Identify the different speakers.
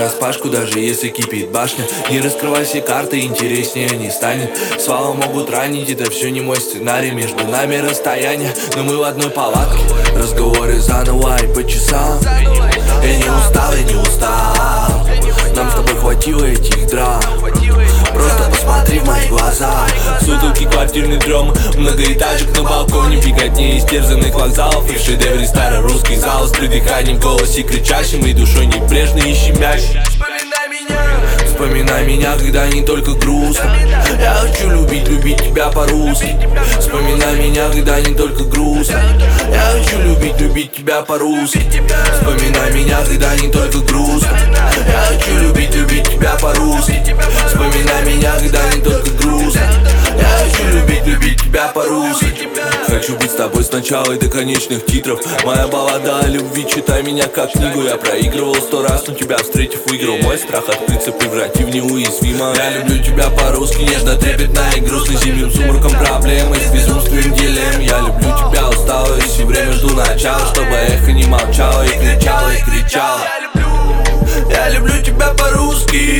Speaker 1: нараспашку, даже если кипит башня. Не раскрывай все карты, интереснее не станет. Слова могут ранить, это все не мой сценарий. Между нами расстояние, но мы в одной палатке. Разговоры заново и по часам. Я не устал, я не устал. Нам с тобой хватило этих драм. Просто посмотри в мои глаза. Сутолки, квартирный дром, многоэтажек на балконе, беготни истерзанных вокзалов и в шедевре старорусских залов с придыханием в голосе кричащим и душой небрежной и щемящей. Вспоминай меня, когда не только грустно. Я хочу любить, любить тебя по-русски. Вспоминай меня, когда не только грустно. Я хочу любить, любить тебя по-русски. Вспоминай меня, когда не только грустно. Я хочу любить, любить тебя по-русски. Вспоминай меня, когда не только грустно. Я хочу любить, любить тебя по-русски. Хочу быть с тобой с начала и до конечных титров. Моя баллада о любви, читай меня как книгу. Я проигрывал 100 раз, но тебя встретив выиграл. Мой страх открыться преврати в неуязвимо. Я люблю тебя по-русски, нежно, трепетно и грустно. Зимним сумраком проблемы с безумствием дилемм. Я люблю тебя устало и все время жду начала, чтобы эхо не молчало и кричало, и кричало. Я люблю тебя по-русски.